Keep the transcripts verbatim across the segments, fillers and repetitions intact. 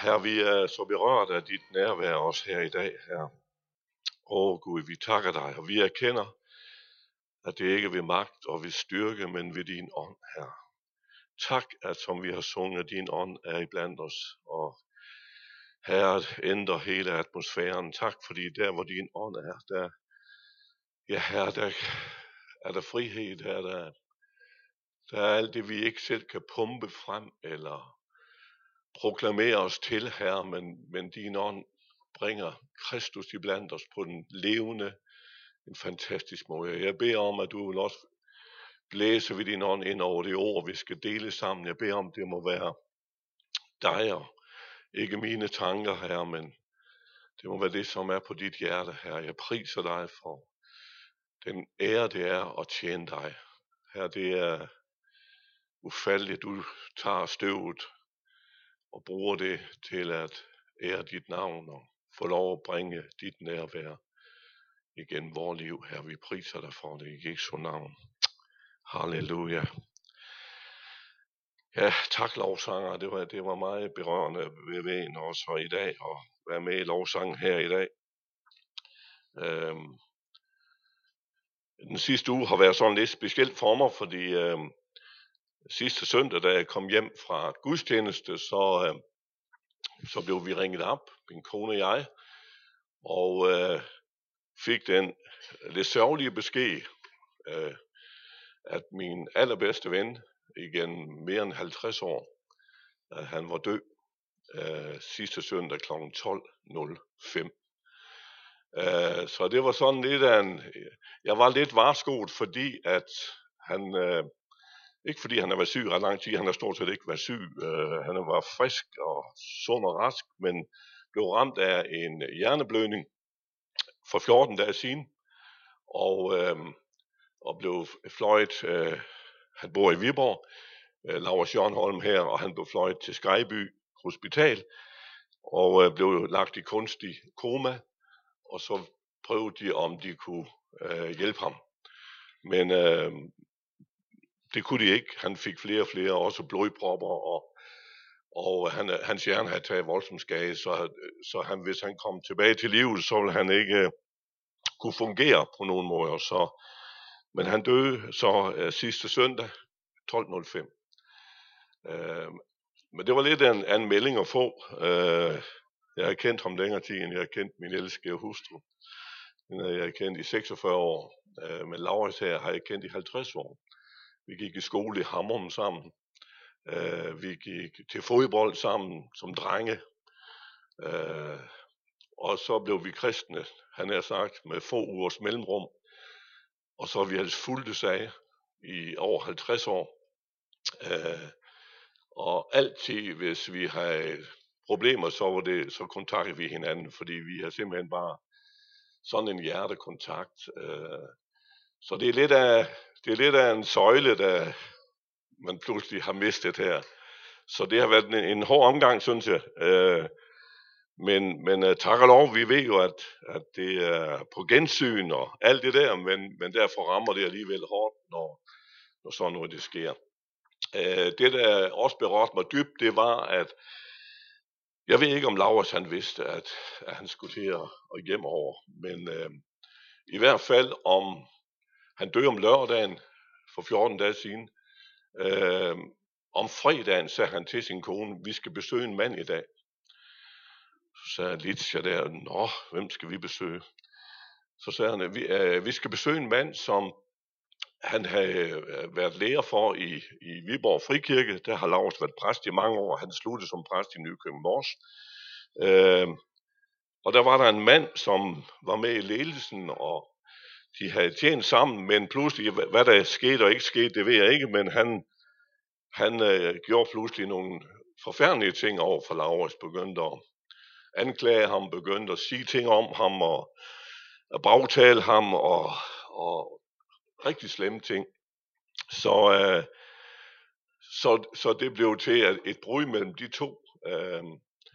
Herre, vi er så berørt af dit nærvær også her i dag, Herre. Åh Gud, vi takker dig, og vi erkender, at det ikke er ved magt og ved styrke, men ved din ånd, Herre. Tak, at som vi har sunget, din ånd er iblandt os, og Herre, ændrer hele atmosfæren. Tak, fordi der, hvor din ånd er, der, ja Herre, der er der frihed, der er der, der er alt det, vi ikke selv kan pumpe frem, eller proklamere os til, Herre, men, men din ånd bringer Kristus iblandt os på den levende, en fantastisk måde. Jeg beder om, at du vil også blæse ved din ånd ind over det ord, vi skal dele sammen. Jeg beder om, det må være dig og ikke mine tanker, Herre, men det må være det, som er på dit hjerte, Herre. Jeg priser dig for den ære, det er at tjene dig. Herre, det er ufatteligt, du tager støvet og bruger det til at ære dit navn og få lov at bringe dit nærvær igennem vores liv, Herre. Vi priser dig for det i Jesu navn. Halleluja. Ja, tak lovsanger. Det var, det var meget berørende ved vejen også for i dag, og være med i lovsangen her i dag. Øhm, den sidste uge har været sådan lidt specielt for mig, fordi øhm, sidste søndag, da jeg kom hjem fra gudstjeneste, så, øhm, så blev vi ringet op, min kone og jeg, og øh, fik den lidt sørgelige besked, øh, at min allerbedste ven igen mere end halvtreds år, at han var død øh, sidste søndag kl. tolv nul fem. Øh, så det var sådan lidt af en, jeg var lidt varskoet, fordi at han, øh, ikke fordi han har været syg ret lang tid, han har stort set ikke været syg, øh, han var frisk og sund og rask, men blev ramt af en hjerneblødning for fjorten dage siden, og, øh, og blev fløjet, øh, han bor i Viborg, øh, Laurits Jørgenholm her, og han blev fløjet til Skejby Hospital, og øh, blev lagt i kunstig koma, og så prøvede de, om de kunne øh, hjælpe ham. Men øh, det kunne de ikke. Han fik flere og flere, også blodpropper, og, og han, hans hjerne havde taget voldsomt skade, så, så han, hvis han kom tilbage til livet, så ville han ikke øh, kunne fungere på nogen måde. Så, men han døde så øh, sidste søndag, tolv nul fem. Øh, men det var lidt en, en melding at få. Øh, jeg har kendt ham længere tid, end jeg har kendt min elskede hustru. Den har jeg kendt i seksogfyrre år. Øh, men Laurits her har jeg kendt i halvtreds år. Vi gik i skole i Hammerum sammen. Øh, vi gik til fodbold sammen som drenge. Øh, og så blev vi kristne, han har sagt, med få ugers mellemrum. Og så har vi altså fulgtes af i over halvtreds år. Øh, og altid, hvis vi har problemer, så, var det, så kontaktede vi hinanden, fordi vi har simpelthen bare sådan en hjertekontakt. Øh, så det er lidt af, det er lidt af en søjle, der man pludselig har mistet her. Så det har været en, en hård omgang, synes jeg. Øh, men men uh, tak og lov, vi ved jo, at, at det er på gensyn og alt det der, men, men derfor rammer det alligevel hårdt, når, når sådan noget det sker. Øh, det, der også berørte mig dybt, det var, at jeg ved ikke, om Laurits han vidste, at, at han skulle til at, at hjem over, men øh, i hvert fald, om han døde om lørdagen for fjorten dage siden, øh, om fredagen sagde han til sin kone, vi skal besøge en mand i dag. Så sagde Litzia der, nå, hvem skal vi besøge? Så sagde han, vi, øh, vi skal besøge en mand, som han havde været lærer for i, i Viborg Frikirke. Der har Laurits været præst i mange år. Han sluttede som præst i Nykøbing Mors. Øh, og der var der en mand, som var med i ledelsen, og de havde tjent sammen, men pludselig, hvad der skete og ikke skete, det ved jeg ikke, men han, han øh, gjorde pludselig nogle forfærdelige ting over for Laurits, begyndte at anklage ham, begyndte at sige ting om ham, og at bagtale ham, og, og rigtig slemme ting. Så, øh, så, så det blev til et, et brud mellem de to. Øh,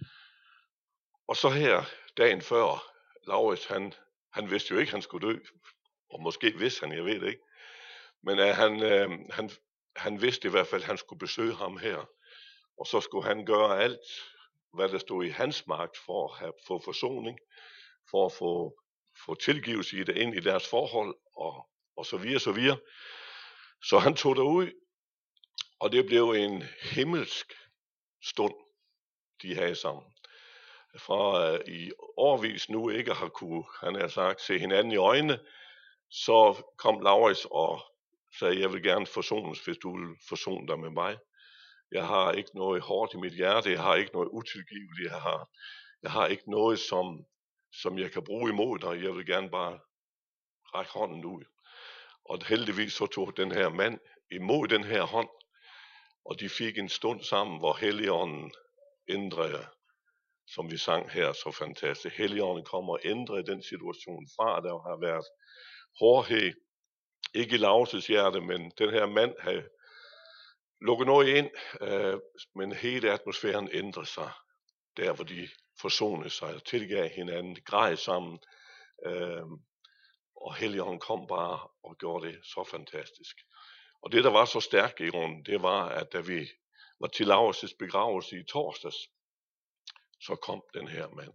og så her, dagen før, Laurits, han, han vidste jo ikke, han skulle dø, og måske vidste han, jeg ved det ikke, men øh, han, øh, han, han vidste i hvert fald, at han skulle besøge ham her, og så skulle han gøre alt, hvad der stod i hans magt for at have, få forsoning, for at få, få tilgivelse i det ind i deres forhold, og, og så videre, så videre. Så han tog derud, og det blev en himmelsk stund, de havde sammen. Fra uh, i årvis nu ikke har kunne, han har sagt, se hinanden i øjnene, så kom Laurits og sagde, jeg vil gerne forsones, hvis du vil forsone dig med mig. Jeg har ikke noget hårdt i mit hjerte, jeg har ikke noget utilgiveligt, jeg har, jeg har ikke noget, som, som jeg kan bruge imod dig, jeg vil gerne bare række hånden ud. Og heldigvis så tog den her mand imod den her hånd, og de fik en stund sammen, hvor Helligånden ændrede, som vi sang her så fantastisk. Helligånden kommer og ændrede den situation fra, der har været hårdhed, ikke i Laurits hjerte, men den her mand havde lukket noget ind, øh, men hele atmosfæren ændrede sig, der hvor de forsonede sig og tilgav hinanden, græd sammen, øh, og Helligånden kom bare og gjorde det så fantastisk. Og det, der var så stærkt i grunden, det var, at da vi var til Laurits' begravelse i torsdags, så kom den her mand.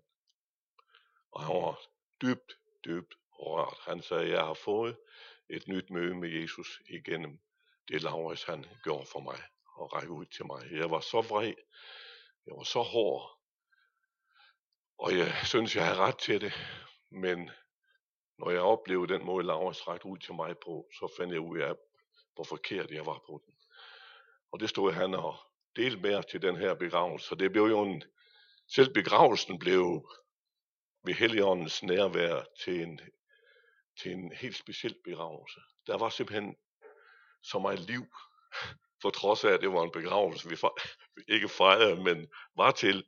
Og han var dybt, dybt rørt. Han sagde, jeg har fået et nyt møde med Jesus igennem det Laurits, han gjorde for mig og række ud til mig. Jeg var så vred, jeg var så hård, og jeg synes, jeg havde ret til det, men når jeg oplevede den måde, Laurits rækte ud til mig på, så fandt jeg ud af, hvor forkert jeg var på den. Og det stod han og delte med os til den her begravelse. Så det blev jo en, selv begravelsen blev ved Helligåndens nærvær til en, til en helt speciel begravelse. Der var simpelthen så meget liv, for trods af, at det var en begravelse, vi ikke fejrede, men var til.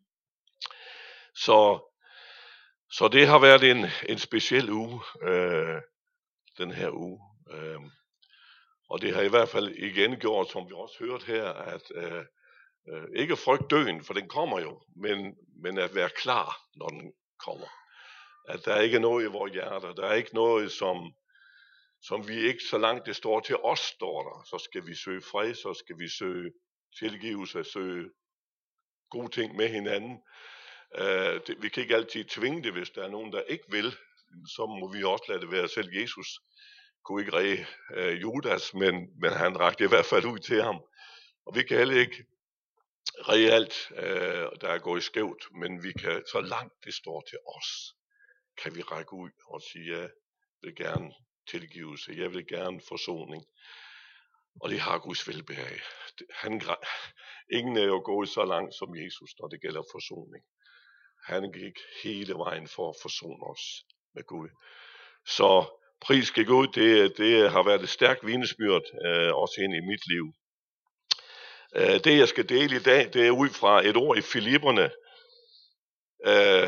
Så, så det har været en, en speciel uge, øh, den her uge. Øh, og det har i hvert fald igen gjort, som vi også hørte her, at øh, øh, ikke frygt døden, for den kommer jo, men, men at være klar, når den kommer. At der ikke er noget i vores hjerter, der er ikke noget, som, som vi ikke, så langt det står til os, står der. Så skal vi søge fred, så skal vi søge tilgivelse, søge gode ting med hinanden. Uh, det, vi kan ikke altid tvinge det, hvis der er nogen, der ikke vil. Så må vi også lade det være. Selv Jesus kunne ikke redde uh, Judas, men, men han rakte i hvert fald ud til ham. Og vi kan heller ikke redde alt, uh, der er gået skævt, men vi kan, så langt det står til os, kan vi række ud og sige, jeg vil gerne tilgivelse, jeg vil gerne forsoning. Og det har Guds velbehag. Han, ingen er jo gået så langt som Jesus, når det gælder forsoning. Han gik hele vejen for at forsone os med Gud. Så pris skal Gud, det, det har været et stærkt vidnesbyrd, øh, også ind i mit liv. Øh, det jeg skal dele i dag, det er ud fra et ord i Filipperne. Øh,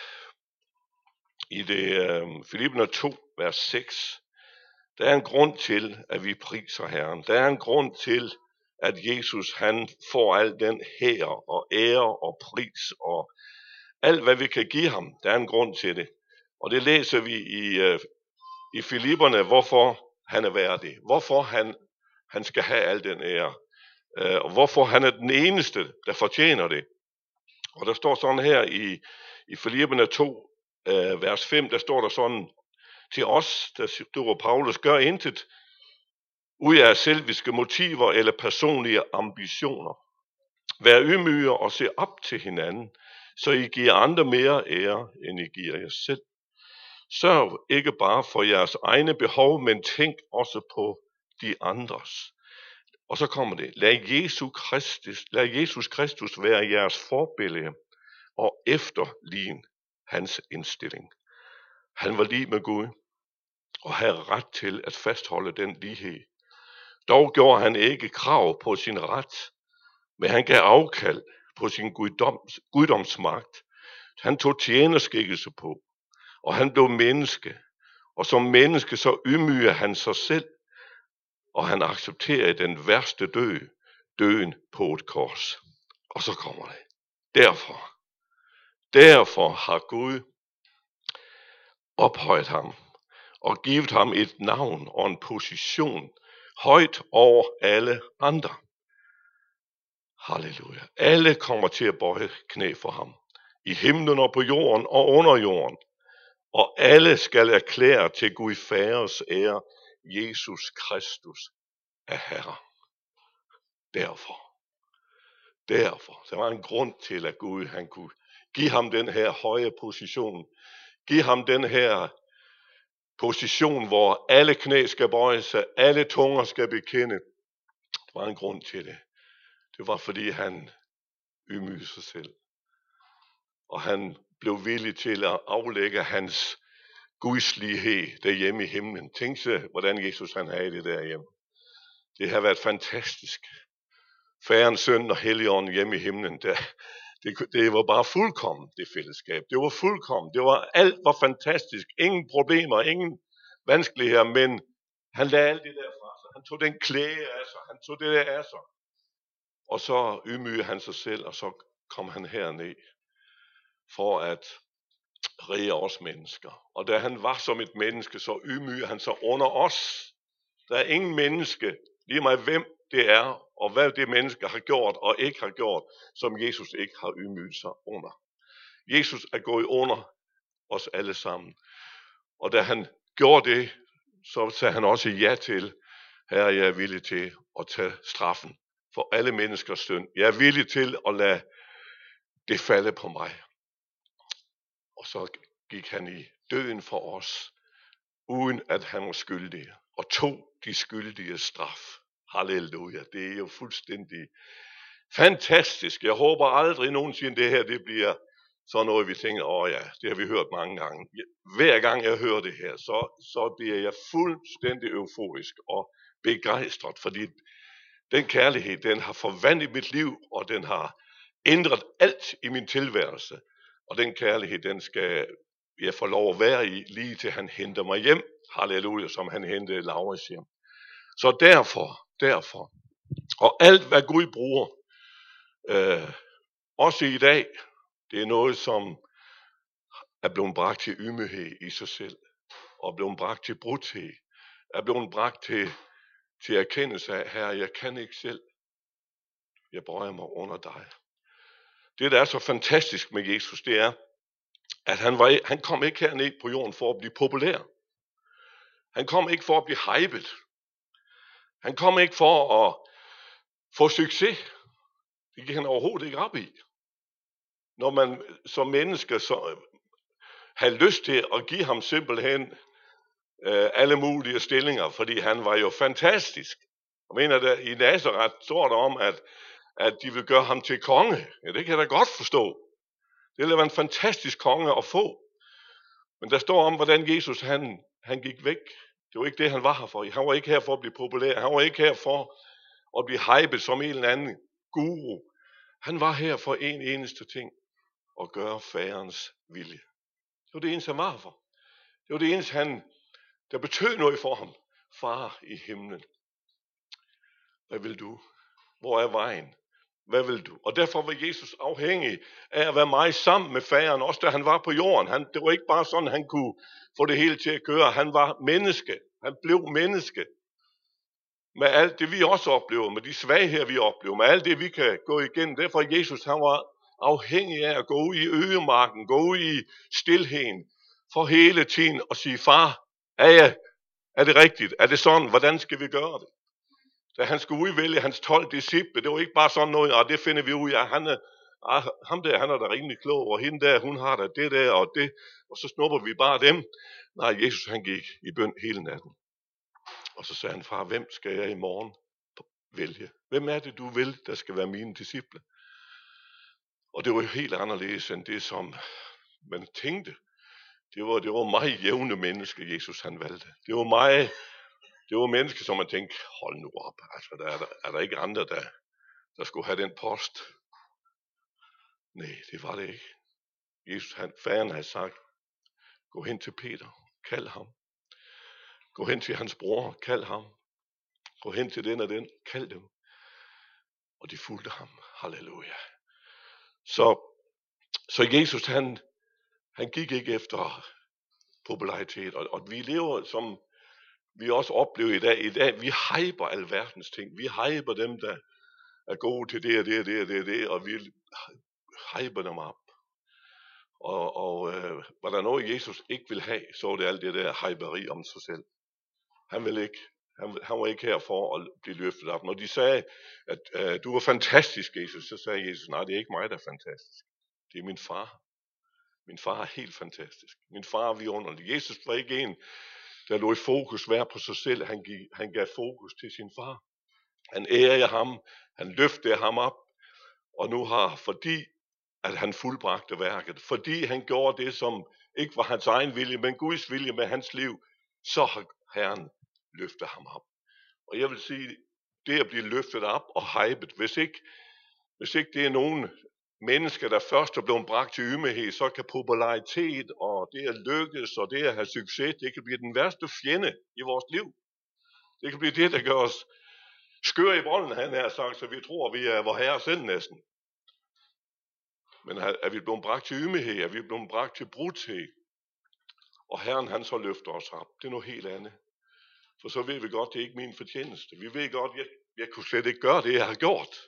I det øh, Filipperne to, vers seks. Der er en grund til, at vi priser Herren. Der er en grund til, at Jesus han får al den hær og ære og pris og alt, hvad vi kan give ham. Der er en grund til det. Og det læser vi i, uh, i Filipperne, hvorfor han er værdig. Hvorfor han, han skal have al den ære. Uh, og hvorfor han er den eneste, der fortjener det. Og der står sådan her i, i Filipperne to, uh, vers fem, der står der sådan, til os, der skriver Paulus, gør intet ud af selviske motiver eller personlige ambitioner. Vær ydmyge og se op til hinanden, så I giver andre mere ære, end I giver jer selv. Sørg ikke bare for jeres egne behov, men tænk også på de andres. Og så kommer det, lad Jesus Kristus, lad Jesus Kristus være jeres forbillede og efterligne hans indstilling. Han var lige med Gud og havde ret til at fastholde den lighed. Dog gjorde han ikke krav på sin ret, men han gav afkald på sin guddoms, guddomsmagt. Han tog tjenerskikkelse på, og han blev menneske. Og som menneske så ydmyger han sig selv, og han accepterer den værste død, døden på et kors. Og så kommer det. Derfor, derfor har Gud ophøjet ham og givet ham et navn og en position højt over alle andre. Halleluja. Alle kommer til at bøje knæ for ham. I himlen og på jorden og under jorden. Og alle skal erklære til Gud Faders ære, Jesus Kristus er Herre. Derfor. Derfor. Der var en grund til, at Gud han kunne give ham den her høje position. Give ham den her position, hvor alle knæ skal bøje sig, alle tunger skal bekende. Der var en grund til det. Det var fordi han ydmygede sig selv. Og han blev villig til at aflægge hans gudslighed derhjemme i himlen. Tænk sig, hvordan Jesus han havde det derhjemme. Det har været fantastisk. Faderen, Søn og Helligånden hjemme i himlen. Det, det, det var bare fuldkommen, det fællesskab. Det var fuldkommen. Det var, alt var fantastisk. Ingen problemer, ingen vanskeligheder, men han lagde alt det der fra sig. Han tog den klæde af sig. Han tog det der af sig. Og så ydmygede han sig selv, og så kom han herned for at rige os mennesker. Og da han var som et menneske, så ydmygede han sig under os. Der er ingen menneske, lige meget hvem det er, og hvad det menneske har gjort og ikke har gjort, som Jesus ikke har ydmyget sig under. Jesus er gået under os alle sammen. Og da han gjorde det, så sagde han også ja til, Herre, jeg er villig til at tage straffen for alle menneskers synd. Jeg er villig til at lade det falde på mig. Og så gik han i døden for os, uden at han var skyldig, og tog de skyldige straf. Halleluja, det er jo fuldstændig fantastisk. Jeg håber aldrig nogensinde det her, det bliver sådan noget, vi tænker, åh ja, det har vi hørt mange gange. Hver gang jeg hører det her, så, så bliver jeg fuldstændig euforisk og begejstret, fordi den kærlighed, den har forvandlet mit liv, og den har ændret alt i min tilværelse. Og den kærlighed, den skal jeg få lov at være i, lige til han henter mig hjem. Halleluja, som han hentede Laurits hjem. Så derfor, derfor, og alt hvad Gud bruger, øh, også i dag, det er noget, som er blevet bragt til ydmyghed i sig selv, og blevet bragt til brudhed, er blevet bragt til, til erkendelse af, Herre, jeg kan ikke selv, jeg bøjer mig under dig. Det, der er så fantastisk med Jesus, det er, at han, var, han kom ikke herned på jorden for at blive populær. Han kom ikke for at blive hypet. Han kom ikke for at få succes. Det gik han overhovedet ikke op i. Når man som menneske så havde lyst til at give ham simpelthen øh, alle mulige stillinger, fordi han var jo fantastisk. Jeg mener, der i Nazareth står der om, at, at de vil gøre ham til konge. Ja, det kan jeg da godt forstå. Det ville være en fantastisk konge at få. Men der står om, hvordan Jesus han, han gik væk. Det var ikke det, han var her for. Han var ikke her for at blive populær. Han var ikke her for at blive hypet som en eller anden guru. Han var her for en eneste ting. At gøre faderens vilje. Det var det eneste, han var her for. Det var det eneste, han, der betød noget for ham. Far i himlen. Hvad vil du? Hvor er vejen? Hvad vil du? Og derfor var Jesus afhængig af at være meget sammen med faderen, også da han var på jorden. Han, det var ikke bare sådan, han kunne få det hele til at køre. Han var menneske. Han blev menneske. Med alt det, vi også oplever, med de svagheder, vi oplever, med alt det, vi kan gå igennem. Derfor Jesus, han var afhængig af at gå ud i ødemarken, gå ud i stilheden, for hele tiden at sige, far, er, jeg, er det rigtigt? Er det sådan? Hvordan skal vi gøre det? Da han skulle udvælge hans tolv disciple, det var ikke bare sådan noget, og det finder vi ud af, han er, ah, ham der, han er da rimelig klog, og hende der, hun har da det der og det, og så snupper vi bare dem. Nej, Jesus han gik i bøn hele natten. Og så sagde han, far, hvem skal jeg i morgen vælge? Hvem er det, du vil, der skal være mine disciple? Og det var jo helt anderledes end det, som man tænkte. Det var, det var meget jævne mennesker, Jesus han valgte. Det var meget, det var mennesker, som man tænkte, hold nu op, altså, der er, der, er der ikke andre, der, der skulle have den post? Nej, det var det ikke. Jesus, han, faderen havde sagt, gå hen til Peter, kald ham. Gå hen til hans bror, kald ham. Gå hen til den og den, kald dem. Og de fulgte ham. Halleluja. Så, så Jesus, han, han gik ikke efter popularitet. Og, og vi lever, som vi også oplever i dag. I dag, vi hyper alverdens ting. Vi hyper dem, der er gode til det og det og det og det, og det og vi hyper dem op. Og, og øh, var der noget, Jesus ikke ville have, så var det alt det der hyperi om sig selv. Han ville ikke. Han, han var ikke her for at blive løftet op. Når de sagde, at øh, du var fantastisk, Jesus, så sagde Jesus, nej, det er ikke mig, der er fantastisk. Det er min far. Min far er helt fantastisk. Min far er vidunderlig. Jesus var ikke en, der lå i fokus hver på sig selv. Han, gik, han gav fokus til sin far. Han ærede ham. Han løftede ham op. Og nu har, fordi at han fuldbragte værket, fordi han gjorde det, som ikke var hans egen vilje, men Guds vilje med hans liv, så har Herren løftet ham op. Og jeg vil sige, det at blive løftet op og hypet, hvis ikke, hvis ikke det er nogen mennesker, der først er blevet bragt til ydmyghed, så kan popularitet og det at lykkes og det at have succes, det kan blive den værste fjende i vores liv. Det kan blive det, der gør os skør i bolden, han har sagt, så vi tror, vi er vor herre selv næsten. Men er vi blevet bragt til ydmyghed, er vi blevet bragt til brudhed, og Herren han så løfter os op. Det er noget helt andet. For så ved vi godt, det er ikke min fortjeneste. Vi ved godt, jeg, jeg kunne slet ikke gøre det, jeg har gjort.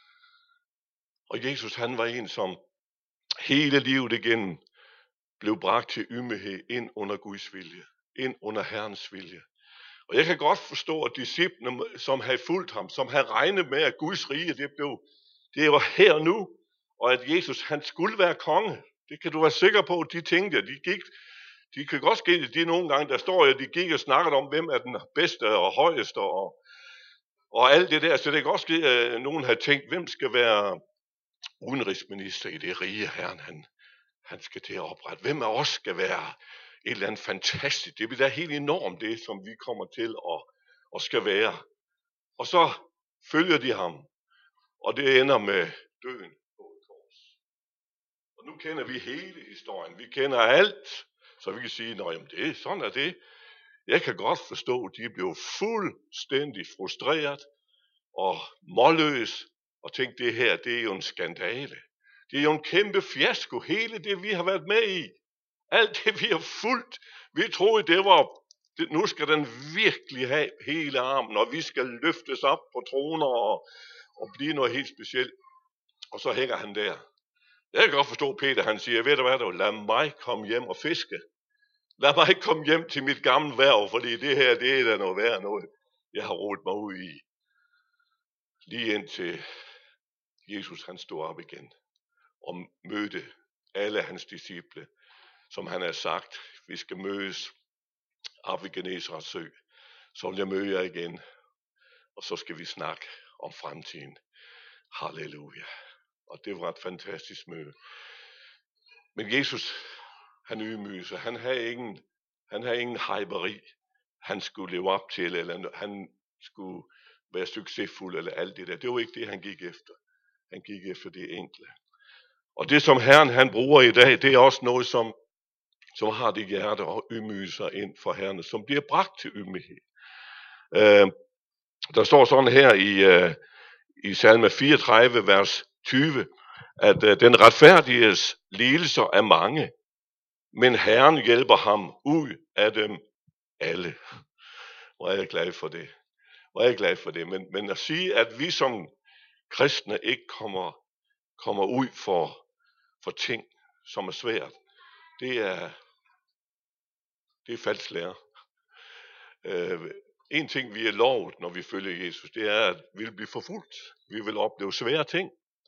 Og Jesus han var en, som hele livet igennem blev bragt til ydmyghed ind under Guds vilje. Ind under Herrens vilje. Og jeg kan godt forstå, at disciplene, som havde fulgt ham, som havde regnet med, at Guds rige, det blev, det var her nu, og at Jesus han skulle være konge. Det kan du være sikker på, de tænkte, de gik. De kan godt ske, de nogle gange, der står at de gik og snakkede om, hvem er den bedste og højeste, og, og alt det der. Så det kan godt ske, at nogen har tænkt, hvem skal være udenrigsminister i det rige, Herren han, han skal til at oprette. Hvem af os skal være et eller andet fantastisk. Det bliver da helt enormt, det som vi kommer til at, at skal være. Og så følger de ham, og det ender med døden på et kors. Og nu kender vi hele historien. Vi kender alt. Så vi kan sige, at det, sådan er det. Jeg kan godt forstå, at de blev fuldstændig frustreret og målløs og tænkte, det her, det er jo en skandale. Det er jo en kæmpe fiasko, hele det, vi har været med i. Alt det, vi har fulgt. Vi troede, det var, det, nu skal den virkelig have hele armen, og vi skal løftes op på troner og, og blive noget helt specielt. Og så hænger han der. Jeg kan godt forstå, Peter, han siger, ved du hvad, du, lad mig komme hjem og fiske. Lad mig komme hjem til mit gamle værv, fordi det her, det er da noget værd noget, jeg har rodet mig ud i. Lige indtil Jesus, han stod op igen og mødte alle hans disciple, som han har sagt, vi skal mødes op ved Genesarets sø. Så vil jeg møde jer igen, og så skal vi snakke om fremtiden. Halleluja. Og det var et fantastisk møde. Men Jesus, han ydmygede sig. Han havde ingen, han havde ingen hyperi, han skulle leve op til, eller han skulle være succesfuld, eller alt det der. Det var ikke det, han gik efter. Han gik efter det enkle. Og det, som Herren han bruger i dag, det er også noget, som, som har det hjerte og ydmyge sig ind for Herren, som bliver bragt til ydmyghed. Øh, der står sådan her i, øh, i salme fireogtredive, vers tyve, at øh, den retfærdiges lidelser er mange, men Herren hjælper ham ud af dem alle. Hvor er jeg glad for det. Hvor er jeg glad for det. Men, men at sige, at vi som kristne ikke kommer, kommer ud for, for ting, som er svært, det er, det er falsk lære. Øh, en ting, vi er lovet, når vi følger Jesus, det er, at vi vil blive forfulgt. Vi vil opleve svære ting.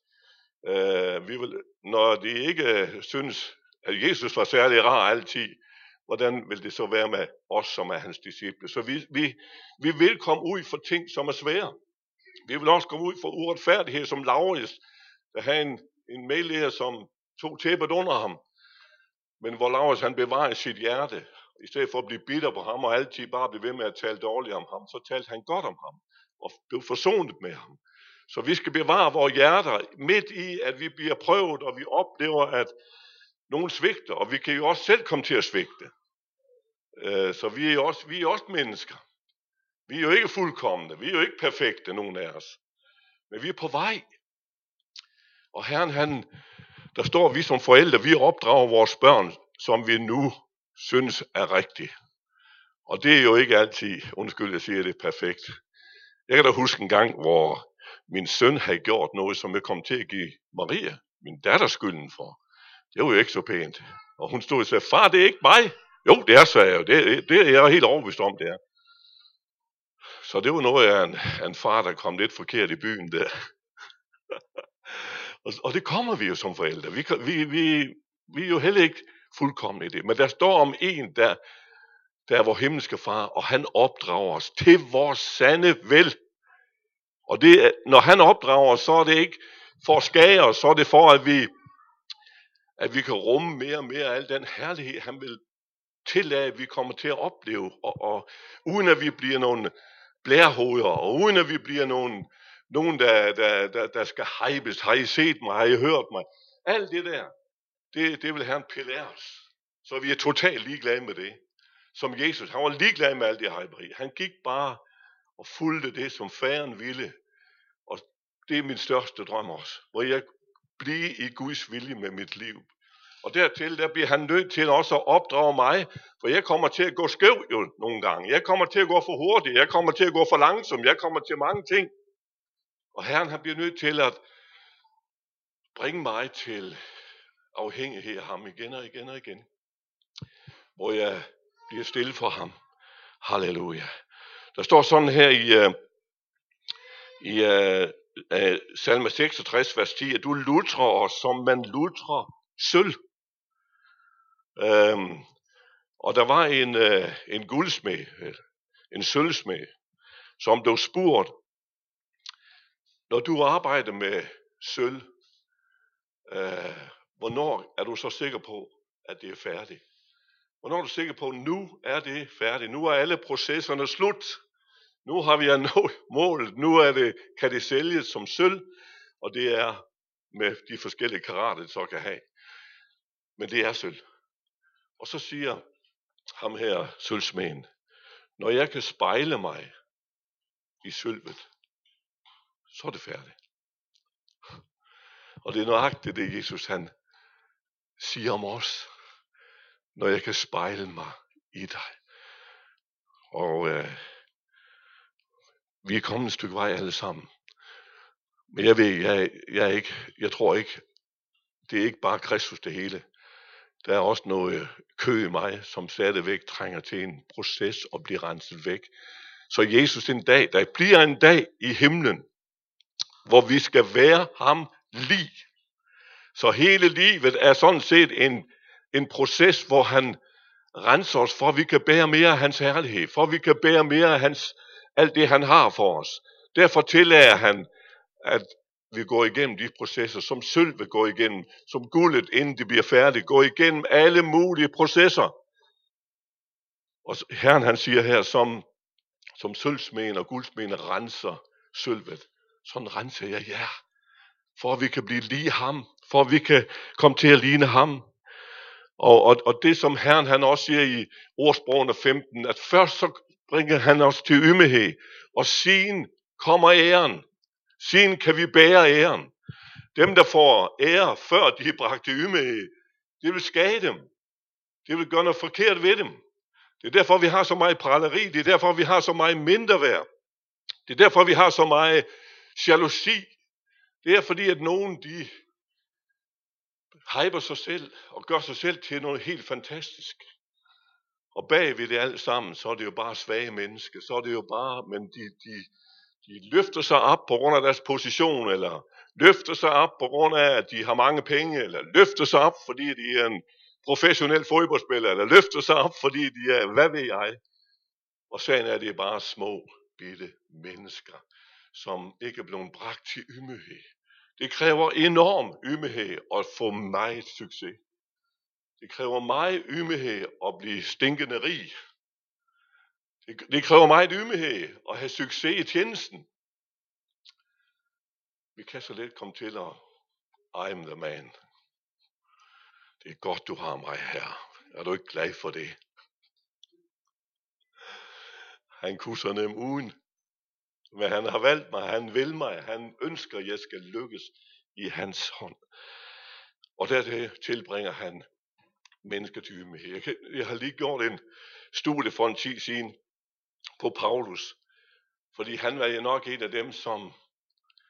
Øh, vi vil, når de ikke synes, at Jesus var særlig rar altid, hvordan vil det så være med os, som er hans disciple? Så vi, vi, vi vil komme ud for ting, som er svære. Vi vil også komme ud for uretfærdighed, som Laurius, der havde en, en medlærer, som tog tæppet under ham. Men hvor Laurius han bevarede sit hjerte, i stedet for at blive bitter på ham, og altid bare blive ved med at tale dårligt om ham, så talte han godt om ham, og blev forsonet med ham. Så vi skal bevare vores hjerter midt i, at vi bliver prøvet, og vi oplever, at nogen svigter, og vi kan jo også selv komme til at svigte. Så vi er også, vi er også mennesker. Vi er jo ikke fuldkomne, vi er jo ikke perfekte, nogen af os. Men vi er på vej. Og Herren, han, der står vi som forældre, vi opdrager vores børn, som vi nu synes er rigtigt. Og det er jo ikke altid, undskyld, jeg siger det, perfekt. Jeg kan da huske en gang, hvor min søn havde gjort noget, som jeg kom til at give Maria, min datter, skylden for. Det var jo ikke så pænt. Og hun stod og sagde, far, det er ikke mig. Jo, det er, sagde jeg. Det, det er jeg helt overbevist om, det er. Så det var noget af en, en far, der kom lidt forkert i byen der. og, og det kommer vi jo som forældre. Vi, vi, vi, vi er jo heller ikke fuldkomne i det. Men der står om en, der, der er vor himmelske far, og han opdrager os til vores sande vel. Og det, når han opdrager os, så er det ikke for at skade os, så er det for, at vi, at vi kan rumme mere og mere af al den herlighed, han vil tillade, at vi kommer til at opleve, og, og uden at vi bliver nogle blærhoveder, og uden at vi bliver nogen, nogen der, der, der, der skal hypes. Har I set mig? Har I hørt mig? Alt det der, det, det vil Herren pille af os. Så vi er totalt ligeglade med det. Som Jesus, han var ligeglad med alt det hyperi. Han gik bare og fulgte det, som faderen ville. Og det er min største drøm også. Hvor jeg bliver i Guds vilje med mit liv. Og dertil, der bliver han nødt til også at opdrage mig, for jeg kommer til at gå skæv jo nogle gange. Jeg kommer til at gå for hurtigt, jeg kommer til at gå for langsomt, jeg kommer til mange ting. Og Herren, han bliver nødt til at bringe mig til afhængighed af ham igen og igen og igen. Hvor jeg bliver stille for ham. Halleluja. Der står sådan her i, uh, i uh, uh, salme seksogtres, vers ti, at du lutrer os, som man lutrer sølv. Øhm, og der var en, øh, en guldsmed, en sølvsmed, som blev spurgt, når du arbejder med sølv, øh, hvornår er du så sikker på, at det er færdigt? Hvornår er du sikker på, at nu er det færdigt? Nu er alle processerne slut. Nu har vi nået målet. Nu er det, kan det sælges som sølv, og det er med de forskellige karater, det så kan have. Men det er sølv. Og så siger ham her, sølvsmeden, når jeg kan spejle mig i sølvet, så er det færdigt. Og det er nøjagtigt det, Jesus han siger om os. Når jeg kan spejle mig i dig. Og øh, vi er kommet et stykke vej alle sammen. Men jeg ved, jeg, jeg, er ikke, jeg tror ikke, det er ikke bare Kristus det hele. Der er også noget kø i mig, som stadigvæk trænger til en proces og bliver renset væk. Så Jesus en dag, der bliver en dag i himlen, hvor vi skal være ham lig. Så hele livet er sådan set en, en proces, hvor han renser os, for at vi kan bære mere af hans herlighed, for at vi kan bære mere af hans, alt det han har for os. Derfor tillader han, at vi går igennem de processer, som sølv vil gå igennem, som guldet, inden det bliver færdigt, gå igennem alle mulige processer. Og Herren han siger her, som, som sølvsmeden og guldsmeden renser sølvet, sådan renser jeg jer, for at vi kan blive lige ham, for at vi kan komme til at ligne ham. Og, og, og det som Herren han også siger i ordsprogene femten, at først så bringer han os til ydmyghed, og siden kommer æren. Siden kan vi bære æren. Dem der får ære, før de er bragt til ydmyghed, det vil skade dem. Det vil gøre noget forkert ved dem. Det er derfor vi har så meget praleri, det er derfor vi har så meget mindreværd. Det er derfor vi har så meget jalousi. Det er fordi at nogen de hyper sig selv og gør sig selv til noget helt fantastisk. Og bagved det alt sammen, så er det jo bare svage mennesker. Så er det jo bare, men de, de, de løfter sig op på grund af deres position, eller løfter sig op på grund af, at de har mange penge, eller løfter sig op, fordi de er en professionel fodboldspiller, eller løfter sig op, fordi de er, hvad ved jeg. Og sagen er, at det er bare små, bitte mennesker, som ikke er blevet bragt til ydmyghed. Det kræver enorm ydmyghed at få meget succes. Det kræver meget ydmyghed at blive stinkende rig. Det, det kræver meget ydmyghed at have succes i tjenesten. Vi kan så let komme til at I'm the man. Det er godt, du har mig her. Er du ikke glad for det? Han kunne så nemt uden. Men han har valgt mig, han vil mig, han ønsker, at jeg skal lykkes i hans hånd. Og dertil tilbringer han mennesker til ydmyghed. Jeg, kan, jeg har lige gjort en studie for en tid siden på Paulus, fordi han var jo nok en af dem, som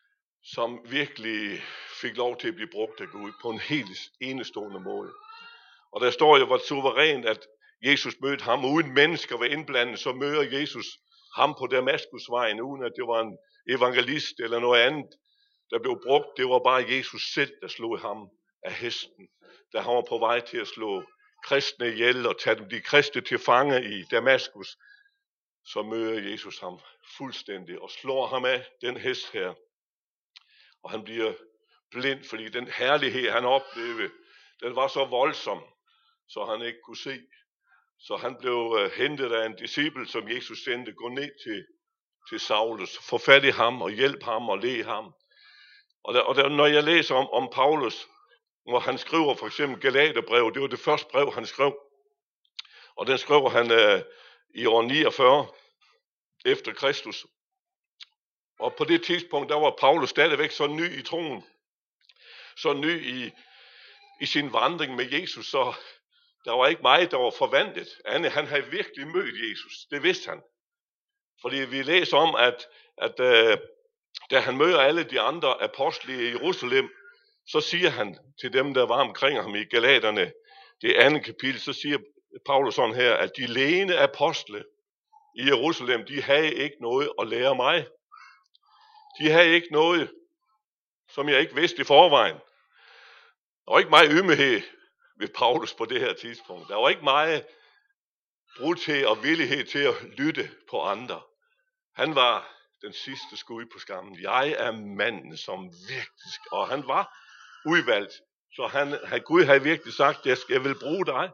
som virkelig fik lov til at blive brugt af Gud på en helt enestående måde. Og der står jo, hvor suverænt, at Jesus mødte ham, uden mennesker var indblandet, så møder Jesus ham på Damaskusvejen, uden at det var en evangelist eller noget andet, der blev brugt. Det var bare Jesus selv, der slog ham af hesten, da han var på vej til at slå kristne ihjel og tage dem de kristne til fange i Damaskus. Så møder Jesus ham fuldstændig og slår ham af den hest her. Og han bliver blind, fordi den herlighed, han oplevede, den var så voldsom, så han ikke kunne se. Så han blev uh, hentet af en disciple, som Jesus sendte, gå ned til, til Saulus, få fat i ham og hjælpe ham og lede ham. Og, der, og der, når jeg læser om, om Paulus, hvor han skriver for eksempel Galaterbrevet, det var det første brev, han skrev. Og den skrev han uh, i år niogfyrre efter Kristus. Og på det tidspunkt, der var Paulus stadigvæk så ny i troen, så ny i, i sin vandring med Jesus, så der var ikke meget, der var forvandlet. Anne, han havde virkelig mødt Jesus, det vidste han. Fordi vi læser om, at, at uh, da han møder alle de andre apostle i Jerusalem, så siger han til dem, der var omkring ham i Galaterne, det andet kapitel, så siger Paulus sådan her, at de ledende apostle i Jerusalem, de havde ikke noget at lære mig. De havde ikke noget, som jeg ikke vidste i forvejen. Der var ikke meget ydmyghed ved Paulus på det her tidspunkt. Der var ikke meget brudthed og villighed til at lytte på andre. Han var den sidste skud på skammen. Jeg er manden, som virkelig... Og han var udvalgt. Så han, Gud havde virkelig sagt, at jeg vil bruge dig.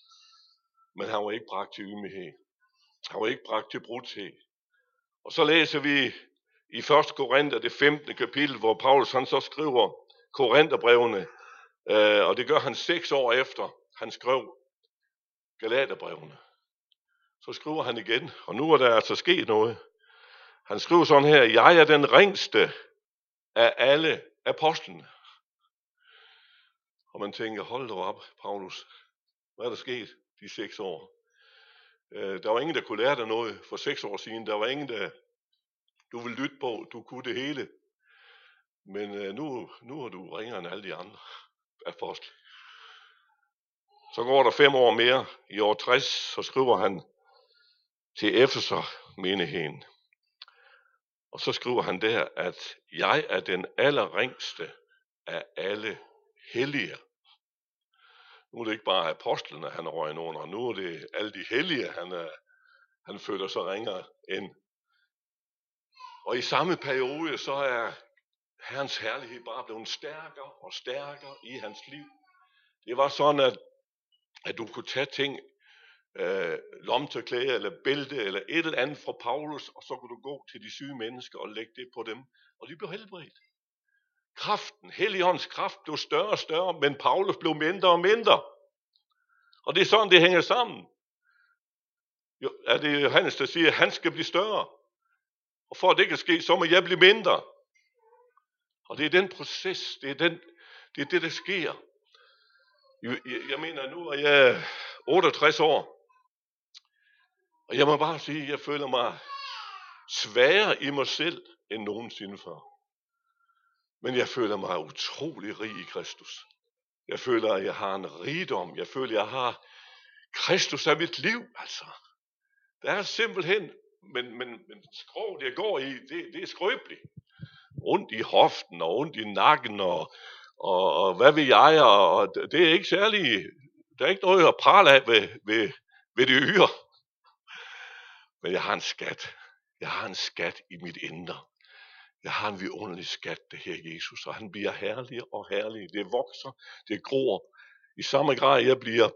Men han var ikke bragt til ydmyghed. Han var ikke bragt til brudthed. Og så læser vi i første Korinther, det femtende kapitel, hvor Paulus han så skriver Korintherbrevene, øh, og det gør han seks år efter, han skrev Galaterbrevene. Så skriver han igen, og nu er der altså sket noget. Han skriver sådan her, jeg er den ringste af alle apostlene. Og man tænker, hold da op, Paulus, hvad er der sket de seks år? Øh, der var ingen, der kunne lære dig noget for seks år siden. Der var ingen, der du ville lytte på, du kunne det hele. Men øh, nu, nu er du ringere end alle de andre apostle. Så går der fem år mere. I år tres, så skriver han til Efeser menigheden. Og så skriver han der, at jeg er den allerringste af alle hellige. Nu er det ikke bare apostlene, han er røget under. Nu er det alle de hellige, han, er, han føler sig ringere end. Og i samme periode, så er Herrens herlighed bare blevet stærkere og stærkere i hans liv. Det var sådan, at, at du kunne tage ting, øh, lomtørklæde eller bælte eller et eller andet fra Paulus, og så kunne du gå til de syge mennesker og lægge det på dem, og de blev helbredt. Kraften, Helligåndens kraft blev større og større, men Paulus blev mindre og mindre. Og det er sådan, det hænger sammen. Jo, er det Johannes, der siger, at han skal blive større. Og for at det kan ske, så må jeg blive mindre. Og det er den proces, det er, den, det, er det, der sker. Jeg, jeg, jeg mener, nu er jeg otteogtres år. Og jeg må bare sige, at jeg føler mig svagere i mig selv, end nogensinde før. Men jeg føler mig utrolig rig i Kristus. Jeg føler, at jeg har en rigdom. Jeg føler, at jeg har Kristus af mit liv, altså. Der er simpelthen, men, men, men skrog, jeg går i, det, det er skrøbeligt. Ondt i hoften og ondt i nakken og, og, og hvad ved jeg, og, og det er ikke særlig, der er ikke noget at prale af ved, ved, ved det yre. Men jeg har en skat. Jeg har en skat i mit indre. Jeg har en vidunderlig skat, det her Jesus, og han bliver herlig og herlig. Det vokser, det gror. I samme grad, jeg bliver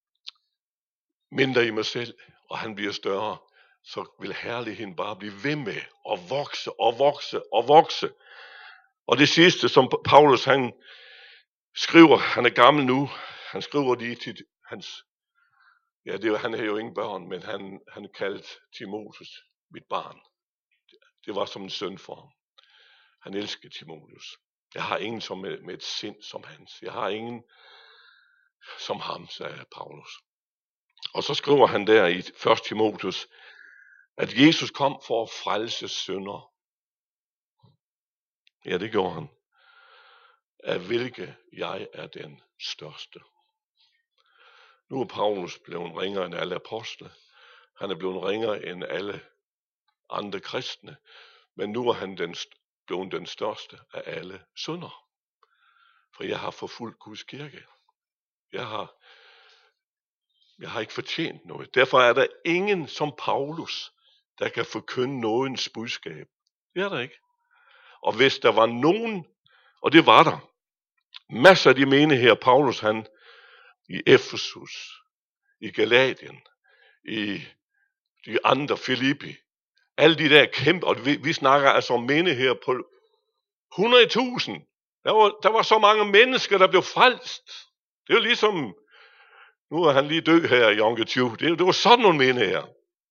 mindre i mig selv, og han bliver større, så vil herligheden bare blive ved med at vokse og vokse og vokse. Og det sidste, som Paulus han skriver, han er gammel nu, han skriver lige til hans, ja, det, han havde jo ingen børn, men han, han kaldte Timotheus mit barn. Det var som en søn for ham. Han elskede Timotheus. Jeg har ingen som med, med et sind som hans. Jeg har ingen som ham, sagde Paulus. Og så skriver han der i første Timotheus, at Jesus kom for at frelse syndere. Ja, det gjorde han. Af hvilke jeg er den største. Nu er Paulus blevet ringere end alle apostle. Han er blevet ringere end alle andre kristne. Men nu er han den, blevet den største af alle syndere. For jeg har forfulgt Guds kirke. Jeg har, jeg har ikke fortjent noget. Derfor er der ingen som Paulus, der kan forkynde nådens budskab. Det er der ikke. Og hvis der var nogen, og det var der, masser af de menigheder, Paulus han i Efesus, i Galatien, i de andre Filippi, alle de der kæmpe, og vi, vi snakker altså om menigheder på hundrede tusind. Der var, der var så mange mennesker, der blev frelst. Det var ligesom, nu er han lige død her i Onkel Tju. Det, det var sådan nogle menigheder.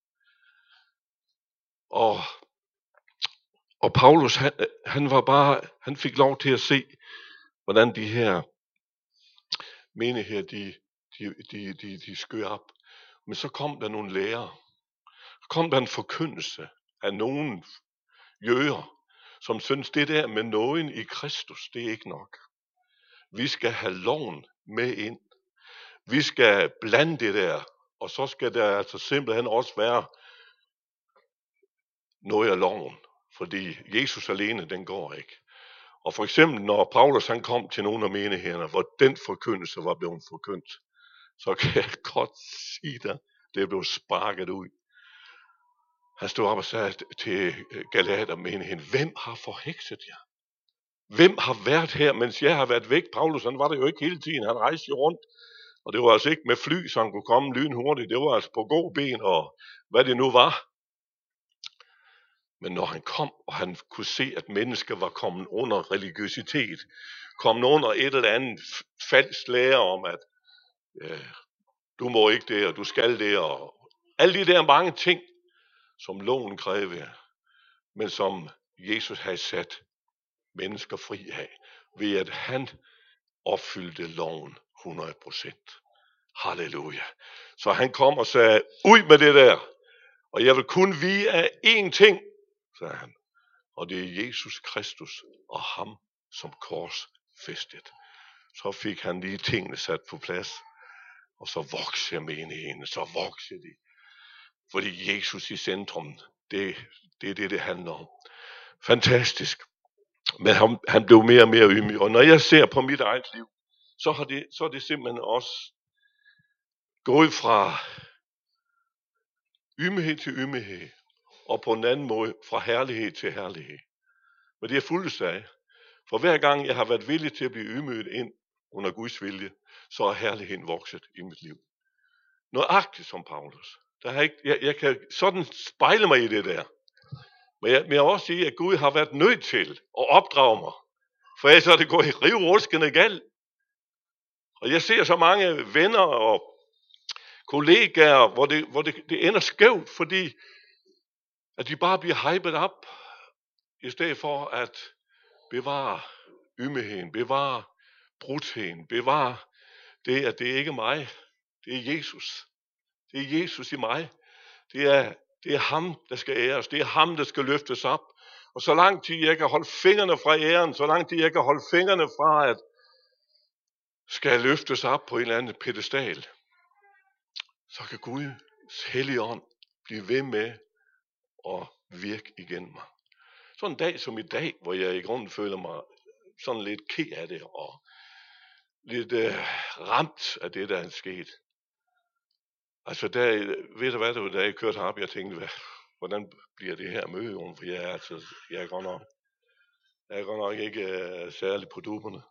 Og, og Paulus, han, han var bare, han fik lov til at se, hvordan de her menigheder, de, de, de, de, de skød op. Men så kom der nogle lærere. Så kom der en forkyndelse af nogle jøder, som synes, det der med nåden i Kristus, det er ikke nok. Vi skal have loven med ind. Vi skal blande det der, og så skal der altså simpelthen også være noget af loven, fordi Jesus alene, den går ikke. Og for eksempel, når Paulus han kom til nogle af menighederne, hvor den forkyndelse var blevet forkyndt, så kan jeg godt sige dig, det blev sparket ud. Han stod op og sagde til Galater menigheden, hvem har forhekset jer? Hvem har været her, mens jeg har været væk? Paulus, han var der jo ikke hele tiden, han rejste jo rundt. Og det var altså ikke med fly, så han kunne komme lynhurtigt. Det var altså på god ben og hvad det nu var. Men når han kom, og han kunne se, at mennesker var kommet under religiøsitet, kom under et eller andet falsk lære om, at øh, du må ikke det, og du skal det, og alle de der mange ting, som loven krævede, men som Jesus havde sat mennesker fri af, ved at han opfyldte loven hundrede procent. Halleluja. Så han kom og sagde, ud med det der, og jeg vil kun vige af én ting, sagde han, og det er Jesus Kristus og ham som korsfæstet. Så fik han lige tingene sat på plads, og så voksede menigheden, så voksede de. Fordi Jesus i centrum, det, det er det, det handler om. Fantastisk. Men han, han blev mere og mere ydmyg, og når jeg ser på mit eget liv, så, har det, så er det simpelthen også gået fra ydmyghed til ydmyghed, og på en anden måde fra herlighed til herlighed. Men det er fuldt af. For hver gang jeg har været villig til at blive ydmyget ind under Guds vilje, så er herligheden vokset i mit liv. Nøjagtigt som Paulus. Der har ikke, jeg, jeg kan sådan spejle mig i det der. Men jeg, men jeg vil også sige, at Gud har været nødt til at opdrage mig. For ellers er det gået rivruskende galt. Og jeg ser så mange venner og kollegaer, hvor det, hvor det, det ender skævt, fordi at de bare bliver hypet op, i stedet for at bevare ydmygheden, bevare brudheden, bevare det, at det er ikke mig, det er Jesus. Det er Jesus i mig. Det er, det er ham, der skal æres. Det er ham, der skal løftes op. Og så lang tid jeg kan holde fingrene fra æren, så lang tid jeg kan holde fingrene fra, at skal løftes op på en eller anden pedestal, så kan Guds hellige ånd blive ved med at virke igennem mig. Sådan en dag som i dag, hvor jeg i grunden føler mig sådan lidt ked af det, og lidt øh, ramt af det, der er sket. Altså, der, ved du hvad, det var, da jeg kørte herop, jeg tænkte, hvad, hvordan bliver det her møde, for jeg er, altså, jeg er godt nok, jeg er godt nok ikke øh, særlig på duberne.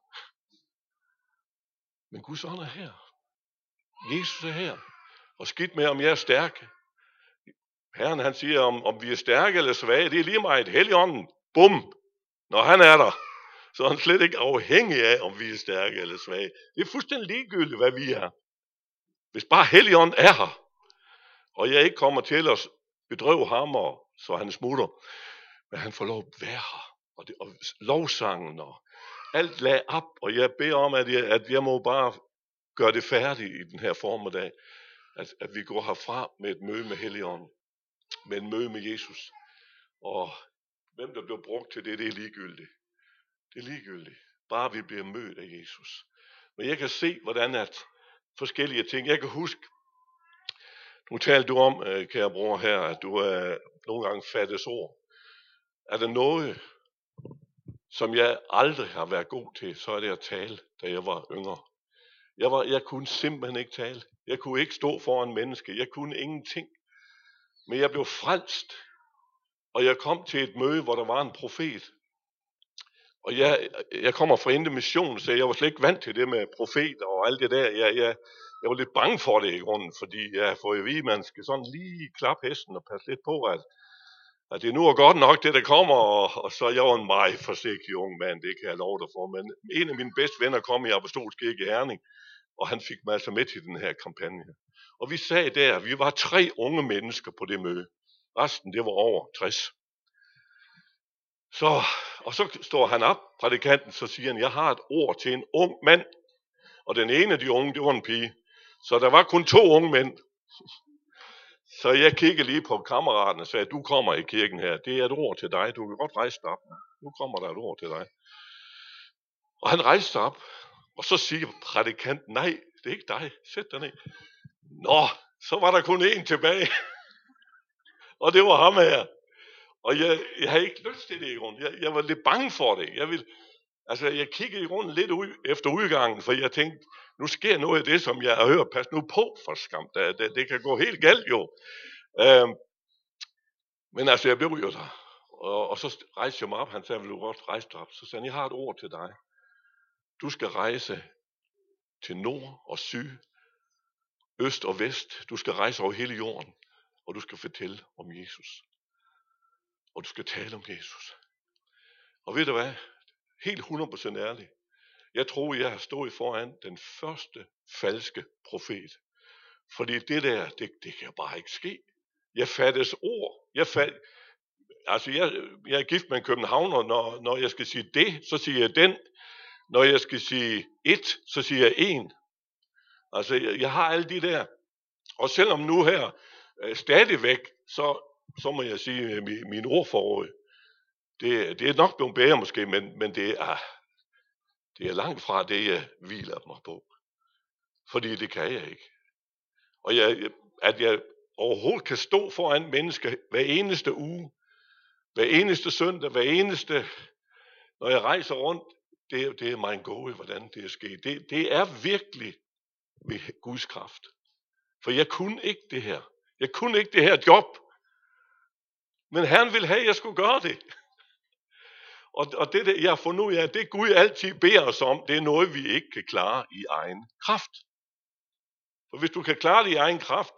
Men Guds ånd er her. Jesus er her. Og skidt med, om jeg er stærk. Herren, han siger, om, om vi er stærke eller svage, det er lige meget. Helligånden, bum, når han er der, så er han slet ikke afhængig af, om vi er stærke eller svage. Det er fuldstændig ligegyldigt, hvad vi er. Hvis bare Helligånden er her, og jeg ikke kommer til at bedrøve ham, og, så han smutter, men han får lov at være her, og, det, og lovsangen, og alt lag op, og jeg beder om, at jeg, at jeg må bare gøre det færdigt i den her formiddag, at, at vi går herfra med et møde med Helligånden, med et møde med Jesus, og hvem der bliver brugt til det, det er ligegyldigt. Det er ligegyldigt. Bare vi bliver mødt af Jesus. Men jeg kan se, hvordan at forskellige ting, jeg kan huske, nu talte du om, kære bror her, at du er nogle gange fattes ord. Er der noget, som jeg aldrig har været god til, så er det at tale, da jeg var yngre. Jeg, var, jeg kunne simpelthen ikke tale. Jeg kunne ikke stå foran menneske. Jeg kunne ingenting. Men jeg blev frelst, og jeg kom til et møde, hvor der var en profet. Og jeg, jeg kommer fra Indre Mission, så jeg var slet ikke vant til det med profeter og alt det der. Jeg, jeg, jeg var lidt bange for det i grunden, fordi jeg får jo at vide, at man skal sådan lige klappe hesten og passe lidt på, at, at det nu er godt nok det, der kommer. Og, og så jeg var en meget forsigtig ung mand, det kan jeg love dig for. Men en af mine bedste venner kom i Apostolsk Kirke i Herning, og han fik mig altså med til den her kampagne. Og vi sagde der, vi var tre unge mennesker på det møde. Resten, det var over tres. Så, og så står han op, prædikanten, så siger han, jeg har et ord til en ung mand. Og den ene af de unge, det var en pige. Så der var kun to unge mænd. Så jeg kiggede lige på kammeraten og sagde, du kommer i kirken her. Det er et ord til dig. Du kan godt rejse dig op. Nu kommer der et ord til dig. Og han rejste sig op. Og så siger prædikanten, nej, det er ikke dig. Sæt dig ned. Nå, så var der kun én tilbage. Og det var ham her. Og jeg, jeg havde ikke lyst til det i grunden. Jeg, jeg var lidt bange for det. Jeg, ville, altså, jeg kiggede i grunden lidt ud, efter udgangen, for jeg tænkte, nu sker noget af det, som jeg har hørt. Pas nu på for skam. Det, det, det kan gå helt galt jo. Øhm, men altså, jeg blev jo der. Og, og så rejste jeg mig op. Han sagde, vil du godt rejse dig op? Så sagde han, jeg har et ord til dig. Du skal rejse til nord og syd, øst og vest. Du skal rejse over hele jorden. Og du skal fortælle om Jesus. Og du skal tale om Jesus. Og ved du hvad? Helt hundrede procent ærligt. Jeg tror, jeg har stået foran den første falske profet. Fordi det der, det, det kan bare ikke ske. Jeg fattes ord. Jeg fat... Altså, jeg, jeg er gift med en københavner. Når, når jeg skal sige det, så siger jeg den. Når jeg skal sige et, så siger jeg en. Altså, jeg, jeg har alle de der. Og selvom nu her øh, stadigvæk, så, så må jeg sige, at min, min ordforråd, det, det er nok blevet bedre måske, men, men det, er, det er langt fra det, jeg hviler mig på. Fordi det kan jeg ikke. Og jeg, at jeg overhovedet kan stå foran mennesker hver eneste uge, hver eneste søndag, hver eneste, når jeg rejser rundt, det, det er mig en gåde, hvordan det er sket. Det, det er virkelig ved Guds kraft. For jeg kunne ikke det her. Jeg kunne ikke det her job. Men Herren ville have, at jeg skulle gøre det. Og, og det, jeg har fundet ud af, det Gud altid beder os om, det er noget, vi ikke kan klare i egen kraft. For hvis du kan klare det i egen kraft,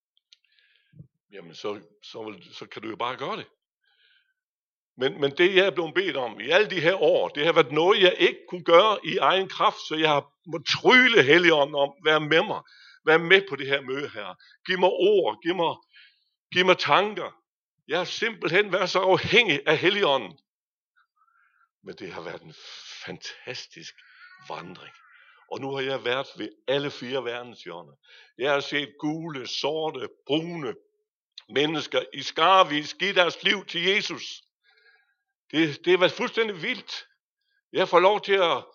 jamen så, så, vil, så kan du jo bare gøre det. Men, men det, jeg er blevet bedt om i alle de her år, det har været noget, jeg ikke kunne gøre i egen kraft, så jeg har måttet trylle Helligånden om, vær med mig, vær med på det her møde her. Giv mig ord, giv mig, giv mig tanker. Jeg har simpelthen været så afhængig af Helligånden. Men det har været en fantastisk vandring. Og nu har jeg været ved alle fire verdenshjørner. Jeg har set gule, sorte, brune mennesker i skarvis give deres liv til Jesus. Det, det har været fuldstændig vildt. Jeg får lov til at,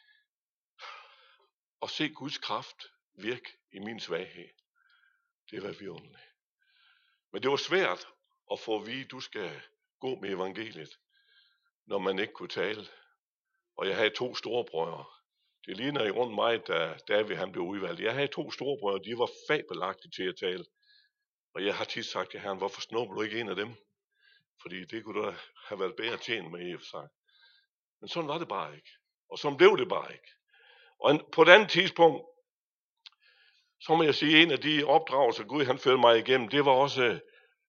at se Guds kraft virke i min svaghed. Det var vidunderligt. Men det var svært at få at vide, at du skal gå med evangeliet, når man ikke kunne tale. Og jeg havde to storebrødre. Det ligner i rundt mig, da David han blev udvalgt. Jeg havde to storebrødre, de var fabelagtige til at tale. Og jeg har tit sagt til Herren, hvorfor snupper du ikke en af dem? Fordi det kunne da have været bedre tjent med i og for sig. Men sådan var det bare ikke. Og sådan blev det bare ikke. Og på et andet tidspunkt, så må jeg sige, en af de opdragelser, Gud han førte mig igennem, det var også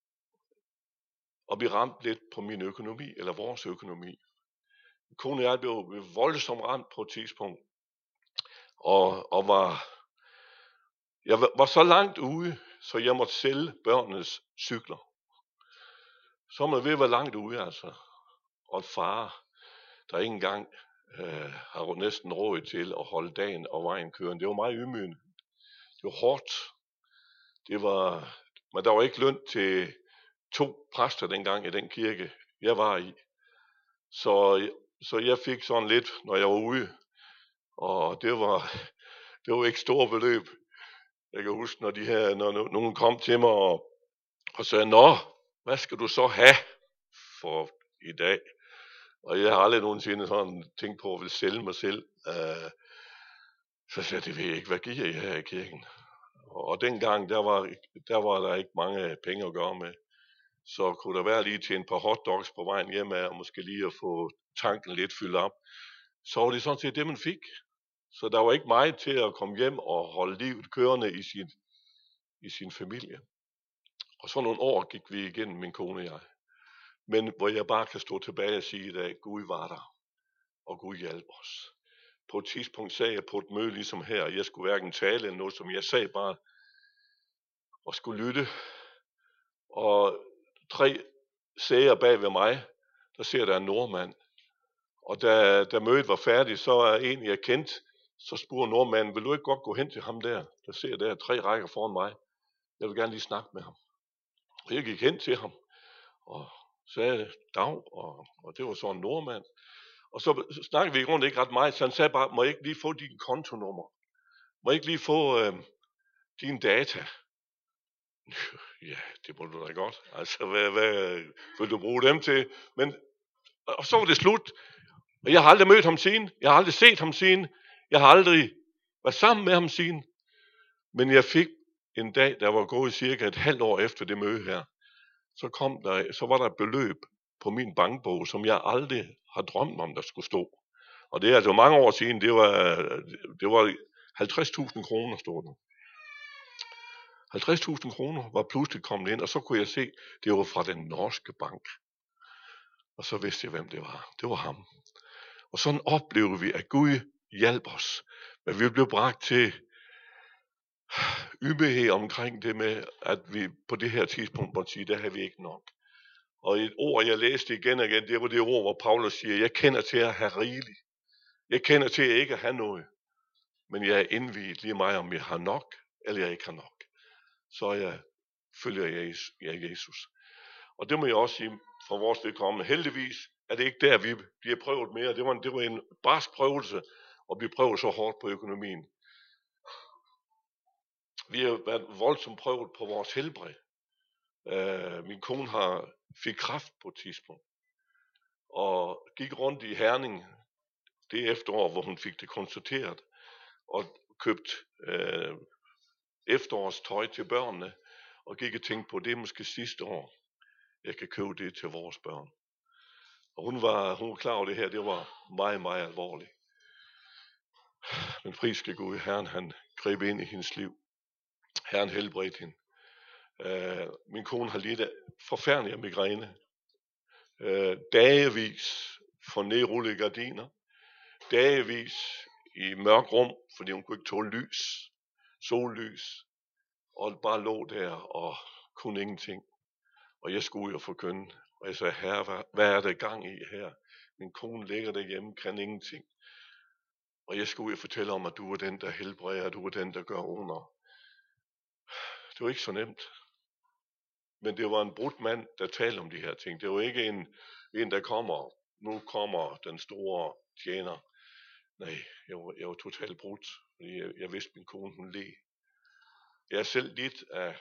at blive ramt lidt på min økonomi, eller vores økonomi. Kone og jeg blev voldsomt ramt på et tidspunkt. Og, og var, jeg var så langt ude, så jeg måtte sælge børnenes cykler. Så må jeg ved at være langt ude, altså. Og en far, der ikke engang øh, har næsten råd til at holde dagen og vejen kørende. Det var meget ydmygende. Det var hårdt. Det var, men der var ikke løn til to præster dengang i den kirke, jeg var i. Så så jeg fik sådan lidt, når jeg var ude. Og det var, det var ikke store beløb. Jeg kan huske, når de her, når nogen kom til mig og, og sagde, nå, hvad skal du så have for i dag? Og jeg har aldrig nogensinde sådan tænkt på at ville sælge mig selv. Uh, så sagde jeg, det ved jeg ikke, hvad giver I her i kirken? Og, og dengang, der var, der var der ikke mange penge at gøre med. Så kunne der være lige til en par hotdogs på vejen hjem af, og måske lige at få tanken lidt fyldt op. Så var det sådan set det, man fik. Så der var ikke meget til at komme hjem og holde livet kørende i sin, i sin familie. Og så nogle år gik vi igennem, min kone og jeg. Men hvor jeg bare kan stå tilbage og sige i dag, Gud var der, og Gud hjalp os. På et tidspunkt sagde jeg på et møde ligesom her, jeg skulle hverken tale eller noget, som jeg sagde bare, og skulle lytte. Og tre sæder bag ved mig, der ser der en nordmand. Og da, da mødet var færdigt, så er en, jeg kendte, så spurgte nordmanden, vil du ikke godt gå hen til ham der? Der ser der tre rækker foran mig. Jeg vil gerne lige snakke med ham. Og jeg gik hen til ham og sagde dag, og, og det var så en nordmand. Og så, så snakkede vi i grunden ikke ret meget, så han sagde bare, må jeg ikke lige få din kontonummer? Må jeg ikke lige få øh, dine data? Ja, det må du da godt. Altså, hvad, hvad vil du bruge dem til? Men, og så var det slut. Og jeg har aldrig mødt ham siden. Jeg har aldrig set ham siden. Jeg har aldrig været sammen med ham siden. Men jeg fik en dag, der var gået cirka et halvt år efter det møde her, så, kom der, så var der et beløb på min bankbog, som jeg aldrig har drømt om, der skulle stå. Og det er altså mange år siden, det var, det var halvtreds tusind kroner stod der. halvtreds tusind kroner var pludselig kommet ind, og så kunne jeg se, det var fra den norske bank. Og så vidste jeg, hvem det var. Det var ham. Og sådan oplevede vi, at Gud hjalp os. Men vi blev bragt til ydmyghed omkring det med, at vi på det her tidspunkt måtte sige, der har vi ikke nok. Og et ord, jeg læste igen og igen, det var det ord, hvor Paulus siger, jeg kender til at have rigeligt. Jeg kender til at ikke at have noget. Men jeg er indviet lige meget, om jeg har nok, eller jeg ikke har nok. Så jeg følger jeg Jesus. Og det må jeg også sige for vores vedkommende. Heldigvis er det ikke der, vi bliver prøvet mere. Det var en, det var en barsk prøvelse, og vi prøver så hårdt på økonomien. Vi har været voldsomt prøvet på vores helbred. Uh, min kone har fik kræft på et tidspunkt, og gik rundt i Herning det efterår, hvor hun fik det konstateret, og købt uh, efterårstøj til børnene, og gik og tænkte på, det er måske sidste år, jeg kan købe det til vores børn. Og hun var, hun var klar over det her, det var meget, meget alvorligt. Men pris skal Gud, Herren han greb ind i hendes liv. Herren helbredte hende. Uh, min kone har lidt af forfærdelig migræne. Uh, dagevis for nedrullede gardiner. Dagevis i mørk rum, fordi hun kunne ikke tåle lys. Sollys. Og bare lå der og kunne ingenting. Og jeg skulle ud og forkynde. Og jeg sagde, herre, hvad, hvad er der gang i her? Min kone ligger derhjemme, kan ingenting. Og jeg skulle ud og fortælle om, at du er den, der helbreder, du er den, der gør under. Det var ikke så nemt. Men det var en brudt mand, der talte om de her ting. Det var ikke en, en der kommer, nu kommer den store tjener. Nej, jeg var, jeg var totalt brudt, fordi jeg, jeg vidste, min kone, hun led. Jeg er selv lidt af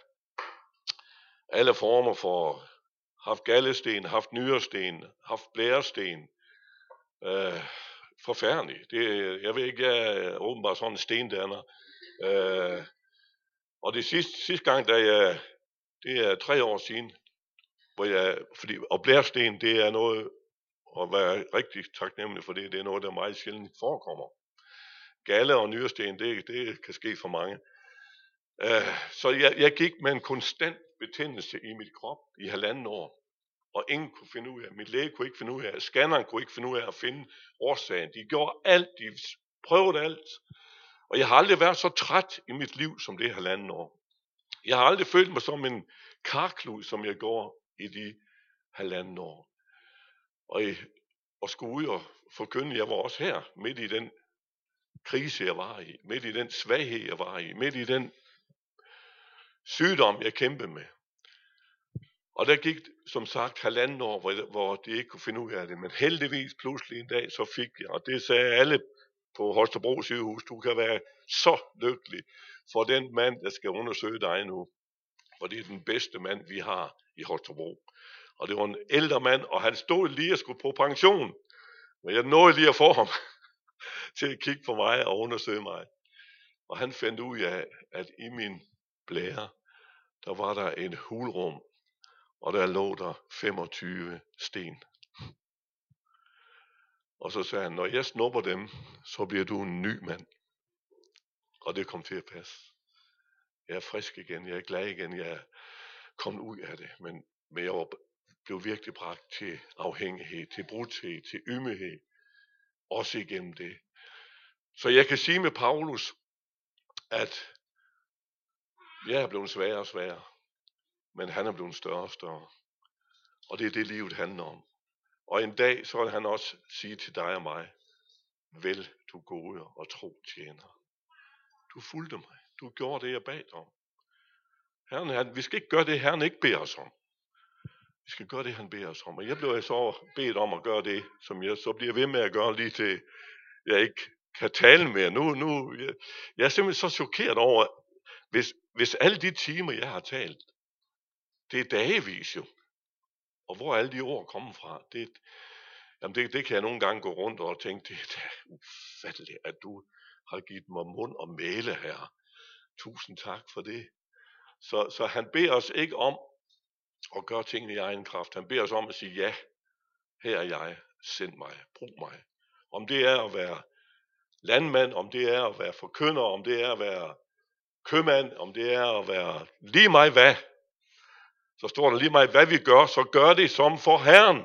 alle former for, haft gallesten, haft nyresten, haft blæresten. Øh, forfærdeligt. Det, jeg ved ikke, jeg er åbenbart sådan en stendanner. Øh, og det sidste, sidste gang, da jeg, det er tre år siden, hvor jeg, fordi, og blæresten, det er noget, at være rigtig taknemmelig for det, det er noget, der meget sjældent forekommer. Galle og nyresten, det, det kan ske for mange. Uh, så jeg, jeg gik med en konstant betændelse i mit krop i halvanden år, og ingen kunne finde ud af, mit læge kunne ikke finde ud af, scanneren kunne ikke finde ud af at finde årsagen. De gjorde alt, de prøvede alt, og jeg har aldrig været så træt i mit liv, som det halvanden år. Jeg har aldrig følt mig som en karklud, som jeg går i de halvanden år. Og, og skulle ud og forkynde, jeg var også her, midt i den krise, jeg var i, midt i den svaghed, jeg var i, midt i den sygdom, jeg kæmpede med. Og der gik som sagt halvanden år, hvor, hvor de ikke kunne finde ud af det. Men heldigvis pludselig en dag, så fik jeg, og det sagde alle på Holstebro sygehus, du kan være så lykkelig for den mand, der skal undersøge dig nu. For det er den bedste mand, vi har i Holstebro. Og det var en ældre mand, og han stod lige og skulle på pension. Men jeg nåede lige at få ham til at kigge på mig og undersøge mig. Og han fandt ud af, at i min blære, der var der et hulrum, og der lå der femogtyve sten. Og så sagde han, når jeg snupper dem, så bliver du en ny mand. Og det kom til at passe. Jeg er frisk igen, jeg er glad igen, jeg er kommet ud af det. Men, men jeg var, blev virkelig bragt til afhængighed, til brudhed, til ymighed. Også igennem det. Så jeg kan sige med Paulus, at jeg er blevet sværere og sværere. Men han er blevet større og større. Og det er det, livet handler om. Og en dag, så vil han også sige til dig og mig, vel du gode og tro tjener. Du fulgte mig. Du gjorde det, jeg bad om. Herren, han, vi skal ikke gøre det, Herren ikke beder os om. Vi skal gøre det, han beder os om. Og jeg blev så bedt om at gøre det, som jeg så bliver ved med at gøre lige til, jeg ikke kan tale mere. Nu, nu, jeg, jeg er simpelthen så chokeret over, hvis, hvis alle de timer, jeg har talt, det er dagevis jo. Og hvor alle de ord kommer fra, det, jamen det, det kan jeg nogle gange gå rundt og tænke, det er ufatteligt, at du har givet mig mund og mæle her. Tusind tak for det. Så, så han beder os ikke om at gøre tingene i egen kraft. Han beder os om at sige, ja, her er jeg, send mig, brug mig. Om det er at være landmand, om det er at være forkynder, om det er at være købmand, om det er at være lige mig hvad. Så står der lige mig, hvad vi gør, så gør det som for Herren.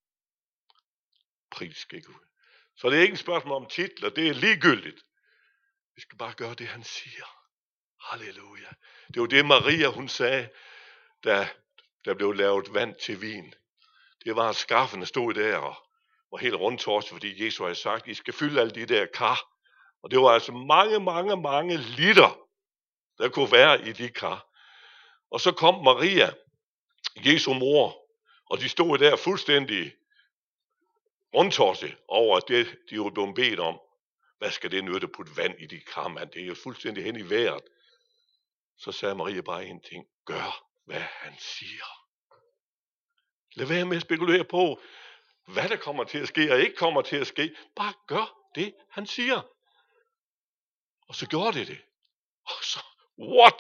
Pris skal Gud. Så det er ikke et spørgsmål om titler, det er ligegyldigt. Vi skal bare gøre det, han siger. Halleluja. Det var det, Maria, hun sagde, da der blev lavet vand til vin. Det var, at skaffene stod der og var helt rundt os, fordi Jesus havde sagt, I skal fylde alle de der kar. Og det var altså mange, mange, mange liter, der kunne være i de kar. Og så kom Maria, Jesu mor, og de stod der fuldstændig rundtosset over det, de var blevet bedt om. Hvad skal det nytte at putte vand i de kar, mand? Det er jo fuldstændig hen i vejret. Så sagde Maria bare en ting. Gør, hvad han siger. Lad være med at spekulere på, hvad der kommer til at ske og ikke kommer til at ske. Bare gør det, han siger. Og så gjorde det det. Og så, what?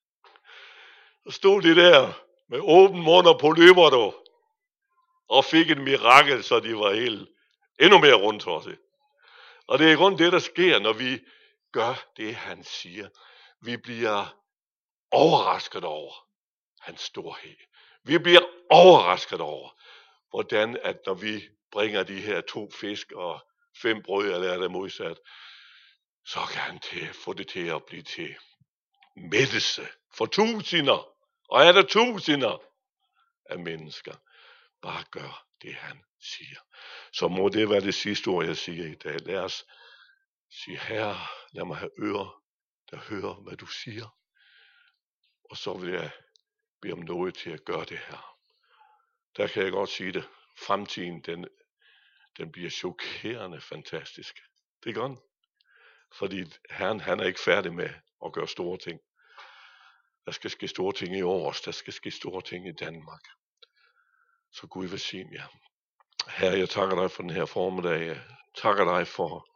Så stod de der med åben mund og polypper, du. Og fik et mirakel, så de var helt endnu mere rundtosset. Og det er grund det, der sker, når vi gør det, han siger. Vi bliver overrasket over hans storhed. Vi bliver overrasket over, hvordan at når vi bringer de her to fisk og fem brød, eller er det modsat, så kan han til, få det til at blive til mættelse for tusinder. Og er der tusinder af mennesker, bare gør det, han siger. Så må det være det sidste ord, jeg siger i dag. Lad os sige, Herre, lad mig have ører, der hører, hvad du siger. Og så vil jeg bede om noget til at gøre det her. Der kan jeg godt sige det. Fremtiden, den, den bliver chokerende fantastisk. Det gør den. Fordi Herren, han er ikke færdig med at gøre store ting. Der skal ske store ting i Aarhus. Der skal ske store ting i Danmark. Så Gud velsigne jer. Herre, jeg takker dig for den her formiddag. Jeg takker dig for,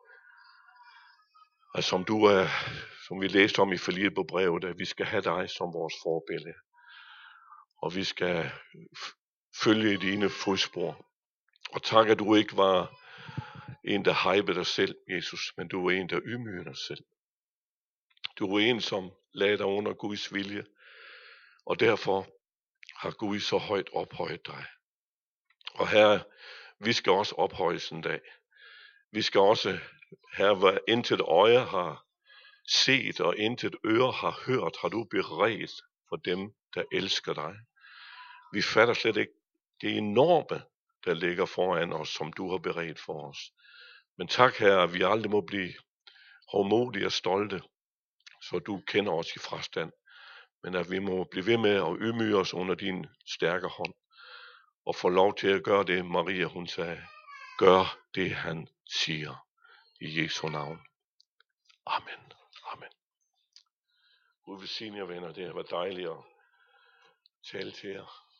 at som du er, som vi læste om i Filipperbrevet, at vi skal have dig som vores forbillede. Og vi skal følge dine fodspor. Og tak, at du ikke var en, der hypede dig selv, Jesus, men du er en, der ydmyger dig selv. Du er en, som lagde dig under Guds vilje, og derfor har Gud så højt ophøjet dig. Og Herre, vi skal også ophøjes en dag. Vi skal også, Herre, hvad intet øje har set, og intet øre har hørt, har du beredt for dem, der elsker dig. Vi fatter slet ikke det enorme, der ligger foran os, som du har beredt for os. Men tak, Herre, at vi aldrig må blive hårdmodige og stolte, så du kender os i frastand. men at vi må blive ved med at ydmyge os under din stærke hånd, og få lov til at gøre det, Maria hun sagde. Gør det, han siger. I Jesu navn. Amen. Amen. Gud velsigne jer, venner. Det har været dejligt at tale til jer.